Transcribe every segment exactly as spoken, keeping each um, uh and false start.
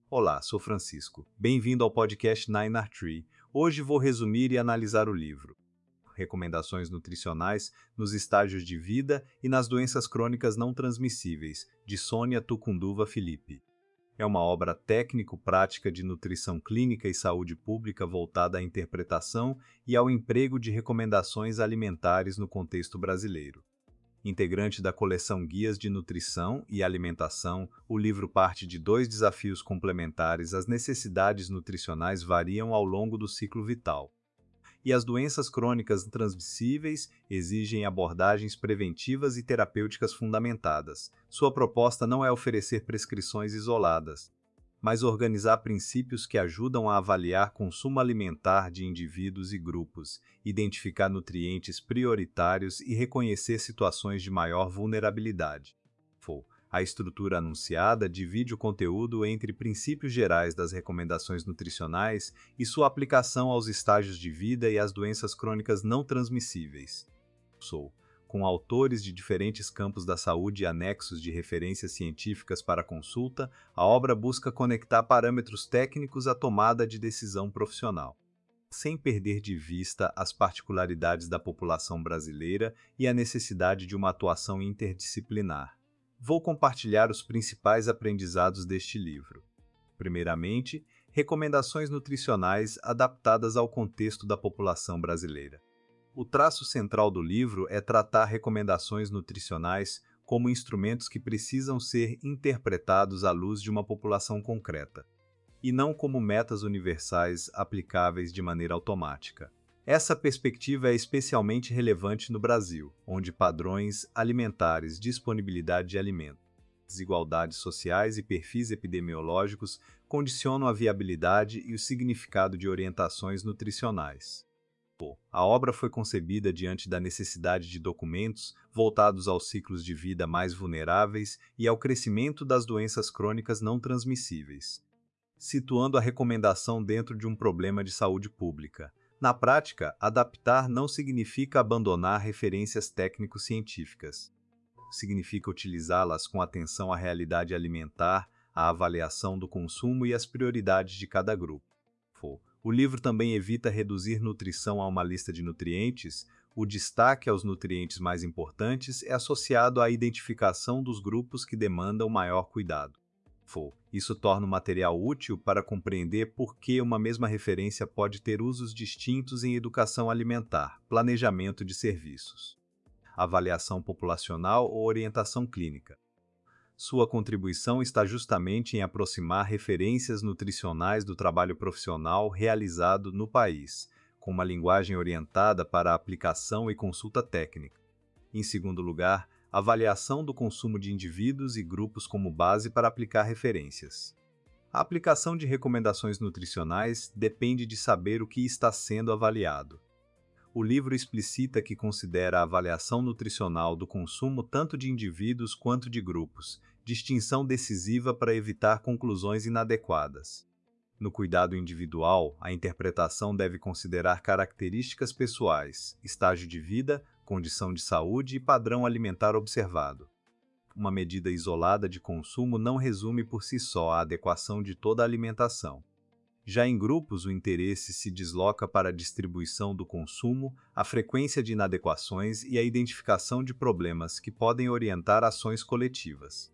Olá, sou Francisco. Bem-vindo ao podcast Nine R Tree. Hoje vou resumir e analisar o livro Recomendações Nutricionais nos Estágios de Vida e nas Doenças Crônicas Não Transmissíveis, de Sônia Tucunduva Felipe. É uma obra técnico-prática de nutrição clínica e saúde pública voltada à interpretação e ao emprego de recomendações alimentares no contexto brasileiro. Integrante da coleção Guias de Nutrição e Alimentação, o livro parte de dois desafios complementares. As necessidades nutricionais variam ao longo do ciclo vital, e as doenças crônicas transmissíveis exigem abordagens preventivas e terapêuticas fundamentadas. Sua proposta não é oferecer prescrições isoladas, mas organizar princípios que ajudam a avaliar consumo alimentar de indivíduos e grupos, identificar nutrientes prioritários e reconhecer situações de maior vulnerabilidade. A estrutura anunciada divide o conteúdo entre princípios gerais das recomendações nutricionais e sua aplicação aos estágios de vida e às doenças crônicas não transmissíveis. Sou, com autores de diferentes campos da saúde e anexos de referências científicas para consulta, a obra busca conectar parâmetros técnicos à tomada de decisão profissional, sem perder de vista as particularidades da população brasileira e a necessidade de uma atuação interdisciplinar. Vou compartilhar os principais aprendizados deste livro. Primeiramente, recomendações nutricionais adaptadas ao contexto da população brasileira. O traço central do livro é tratar recomendações nutricionais como instrumentos que precisam ser interpretados à luz de uma população concreta, e não como metas universais aplicáveis de maneira automática. Essa perspectiva é especialmente relevante no Brasil, onde padrões alimentares, disponibilidade de alimentos, desigualdades sociais e perfis epidemiológicos condicionam a viabilidade e o significado de orientações nutricionais. A obra foi concebida diante da necessidade de documentos voltados aos ciclos de vida mais vulneráveis e ao crescimento das doenças crônicas não transmissíveis, situando a recomendação dentro de um problema de saúde pública. Na prática, adaptar não significa abandonar referências técnico-científicas. Significa utilizá-las com atenção à realidade alimentar, à avaliação do consumo e às prioridades de cada grupo. O livro também evita reduzir nutrição a uma lista de nutrientes. O destaque aos nutrientes mais importantes é associado à identificação dos grupos que demandam maior cuidado. Isso torna o material útil para compreender por que uma mesma referência pode ter usos distintos em educação alimentar, planejamento de serviços, avaliação populacional ou orientação clínica. Sua contribuição está justamente em aproximar referências nutricionais do trabalho profissional realizado no país, com uma linguagem orientada para a aplicação e consulta técnica. Em segundo lugar, avaliação do consumo de indivíduos e grupos como base para aplicar referências. A aplicação de recomendações nutricionais depende de saber o que está sendo avaliado. O livro explicita que considera a avaliação nutricional do consumo tanto de indivíduos quanto de grupos, distinção decisiva para evitar conclusões inadequadas. No cuidado individual, a interpretação deve considerar características pessoais, estágio de vida, condição de saúde e padrão alimentar observado. Uma medida isolada de consumo não resume por si só a adequação de toda a alimentação. Já em grupos, o interesse se desloca para a distribuição do consumo, a frequência de inadequações e a identificação de problemas que podem orientar ações coletivas.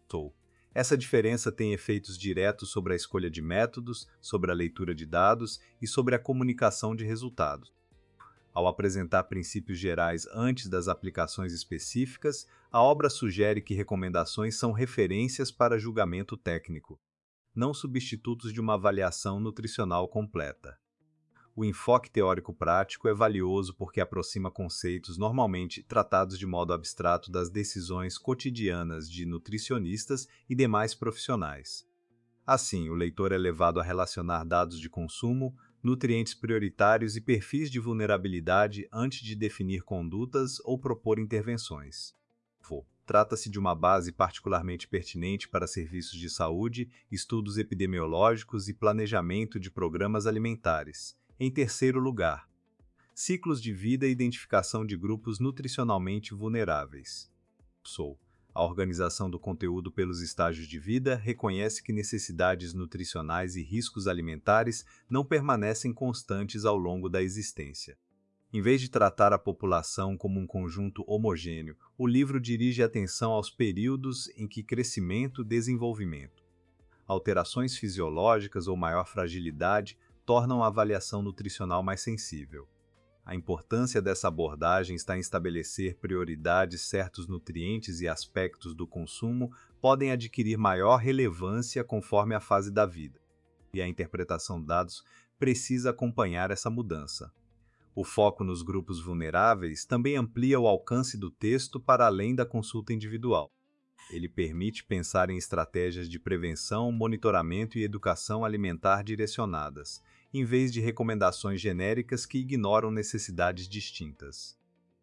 Essa diferença tem efeitos diretos sobre a escolha de métodos, sobre a leitura de dados e sobre a comunicação de resultados. Ao apresentar princípios gerais antes das aplicações específicas, a obra sugere que recomendações são referências para julgamento técnico, não substitutos de uma avaliação nutricional completa. O enfoque teórico-prático é valioso porque aproxima conceitos normalmente tratados de modo abstrato das decisões cotidianas de nutricionistas e demais profissionais. Assim, o leitor é levado a relacionar dados de consumo, nutrientes prioritários e perfis de vulnerabilidade antes de definir condutas ou propor intervenções. Trata-se de uma base particularmente pertinente para serviços de saúde, estudos epidemiológicos e planejamento de programas alimentares. Em terceiro lugar, ciclos de vida e identificação de grupos nutricionalmente vulneráveis. A organização do conteúdo pelos estágios de vida reconhece que necessidades nutricionais e riscos alimentares não permanecem constantes ao longo da existência. Em vez de tratar a população como um conjunto homogêneo, o livro dirige atenção aos períodos em que crescimento, desenvolvimento, alterações fisiológicas ou maior fragilidade tornam a avaliação nutricional mais sensível. A importância dessa abordagem está em estabelecer prioridades. Certos nutrientes e aspectos do consumo podem adquirir maior relevância conforme a fase da vida, e a interpretação de dados precisa acompanhar essa mudança. O foco nos grupos vulneráveis também amplia o alcance do texto para além da consulta individual. Ele permite pensar em estratégias de prevenção, monitoramento e educação alimentar direcionadas, em vez de recomendações genéricas que ignoram necessidades distintas.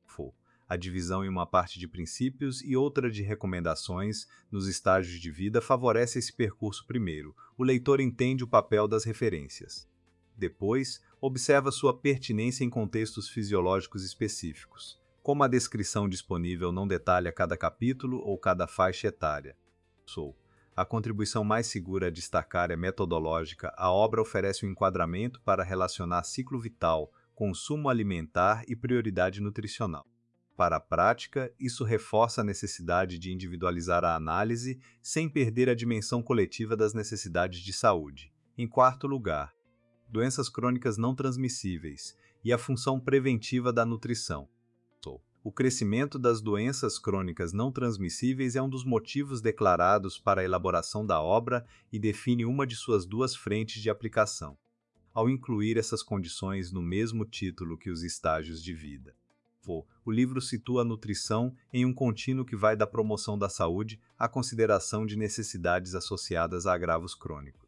A divisão em uma parte de princípios e outra de recomendações nos estágios de vida favorece esse percurso primeiro. O leitor entende o papel das referências. Depois, observa sua pertinência em contextos fisiológicos específicos. Como a descrição disponível não detalha cada capítulo ou cada faixa etária. Sou. A contribuição mais segura a destacar é metodológica. A obra oferece um enquadramento para relacionar ciclo vital, consumo alimentar e prioridade nutricional. Para a prática, isso reforça a necessidade de individualizar a análise sem perder a dimensão coletiva das necessidades de saúde. Em quarto lugar, doenças crônicas não transmissíveis e a função preventiva da nutrição. O crescimento das doenças crônicas não transmissíveis é um dos motivos declarados para a elaboração da obra e define uma de suas duas frentes de aplicação, ao incluir essas condições no mesmo título que os estágios de vida. O livro situa a nutrição em um contínuo que vai da promoção da saúde à consideração de necessidades associadas a agravos crônicos.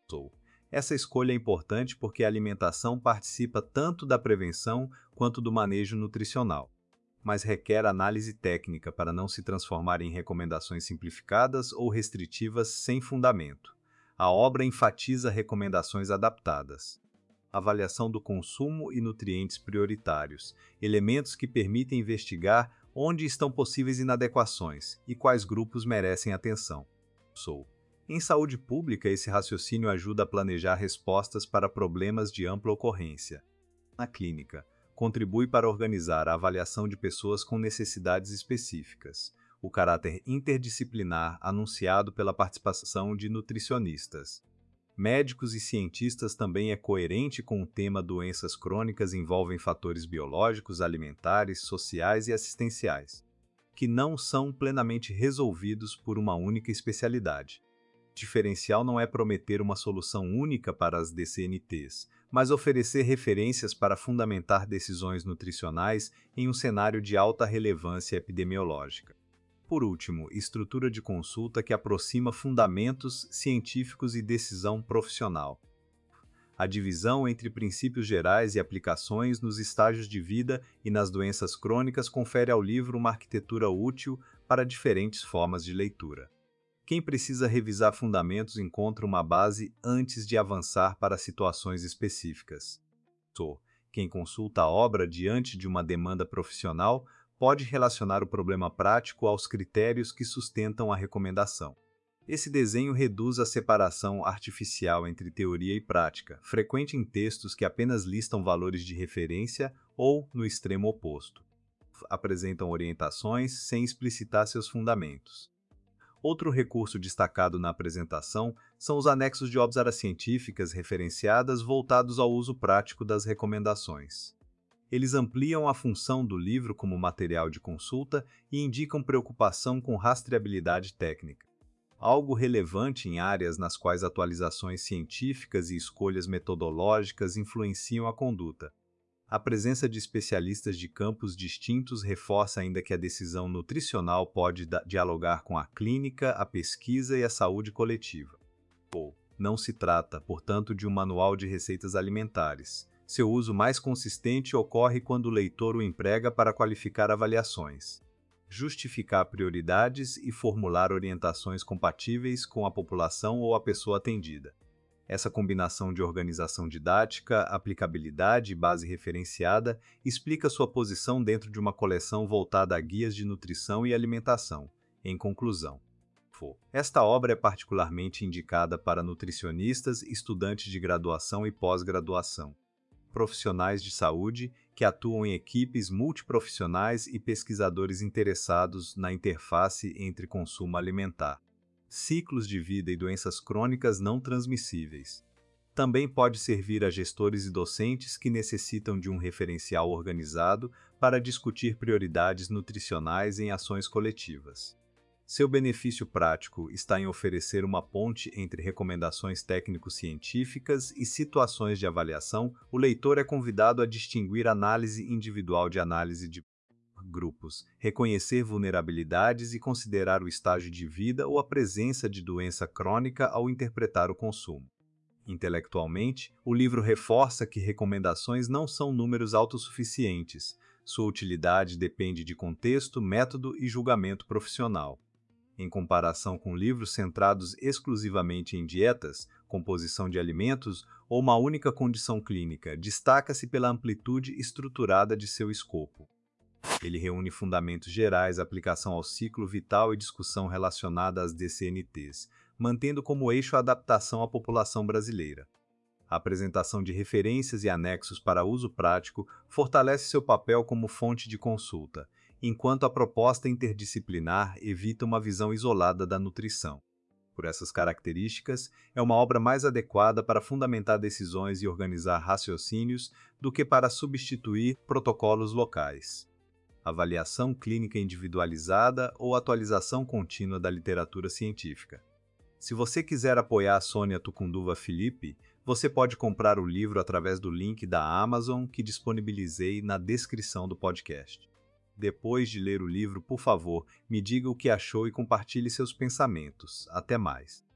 Essa escolha é importante porque a alimentação participa tanto da prevenção quanto do manejo nutricional, mas requer análise técnica para não se transformar em recomendações simplificadas ou restritivas sem fundamento. A obra enfatiza recomendações adaptadas. Avaliação do consumo e nutrientes prioritários, elementos que permitem investigar onde estão possíveis inadequações e quais grupos merecem atenção. Sou. Em saúde pública, esse raciocínio ajuda a planejar respostas para problemas de ampla ocorrência. Na clínica, contribui para organizar a avaliação de pessoas com necessidades específicas, o caráter interdisciplinar anunciado pela participação de nutricionistas, médicos e cientistas também é coerente com o tema doenças crônicas envolvem fatores biológicos, alimentares, sociais e assistenciais, que não são plenamente resolvidos por uma única especialidade. O diferencial não é prometer uma solução única para as D C N Ts, mas oferecer referências para fundamentar decisões nutricionais em um cenário de alta relevância epidemiológica. Por último, estrutura de consulta que aproxima fundamentos científicos e decisão profissional. A divisão entre princípios gerais e aplicações nos estágios de vida e nas doenças crônicas confere ao livro uma arquitetura útil para diferentes formas de leitura. Quem precisa revisar fundamentos encontra uma base antes de avançar para situações específicas. Quem consulta a obra diante de uma demanda profissional pode relacionar o problema prático aos critérios que sustentam a recomendação. Esse desenho reduz a separação artificial entre teoria e prática, frequente em textos que apenas listam valores de referência ou, no extremo oposto, apresentam orientações sem explicitar seus fundamentos. Outro recurso destacado na apresentação são os anexos de obras científicas referenciadas voltados ao uso prático das recomendações. Eles ampliam a função do livro como material de consulta e indicam preocupação com rastreabilidade técnica, algo relevante em áreas nas quais atualizações científicas e escolhas metodológicas influenciam a conduta. A presença de especialistas de campos distintos reforça ainda que a decisão nutricional pode dialogar com a clínica, a pesquisa e a saúde coletiva. Ou, não se trata, portanto, de um manual de receitas alimentares. Seu uso mais consistente ocorre quando o leitor o emprega para qualificar avaliações, justificar prioridades e formular orientações compatíveis com a população ou a pessoa atendida. Essa combinação de organização didática, aplicabilidade e base referenciada explica sua posição dentro de uma coleção voltada a guias de nutrição e alimentação, Em conclusão, esta obra é particularmente indicada para nutricionistas, estudantes de graduação e pós-graduação, profissionais de saúde que atuam em equipes multiprofissionais e pesquisadores interessados na interface entre consumo alimentar, ciclos de vida e doenças crônicas não transmissíveis. Também pode servir a gestores e docentes que necessitam de um referencial organizado para discutir prioridades nutricionais em ações coletivas. Seu benefício prático está em oferecer uma ponte entre recomendações técnico-científicas e situações de avaliação. O leitor é convidado a distinguir análise individual de análise de grupos, reconhecer vulnerabilidades e considerar o estágio de vida ou a presença de doença crônica ao interpretar o consumo. Intelectualmente, o livro reforça que recomendações não são números autossuficientes. Sua utilidade depende de contexto, método e julgamento profissional. Em comparação com livros centrados exclusivamente em dietas, composição de alimentos ou uma única condição clínica, destaca-se pela amplitude estruturada de seu escopo. Ele reúne fundamentos gerais, aplicação ao ciclo vital e discussão relacionada às D C N Ts, mantendo como eixo a adaptação à população brasileira. A apresentação de referências e anexos para uso prático fortalece seu papel como fonte de consulta, enquanto a proposta interdisciplinar evita uma visão isolada da nutrição. Por essas características, é uma obra mais adequada para fundamentar decisões e organizar raciocínios do que para substituir protocolos locais. Avaliação clínica individualizada ou atualização contínua da literatura científica. Se você quiser apoiar a Sônia Tucunduva Filipe, você pode comprar o livro através do link da Amazon que disponibilizei na descrição do podcast. Depois de ler o livro, por favor, me diga o que achou e compartilhe seus pensamentos. Até mais!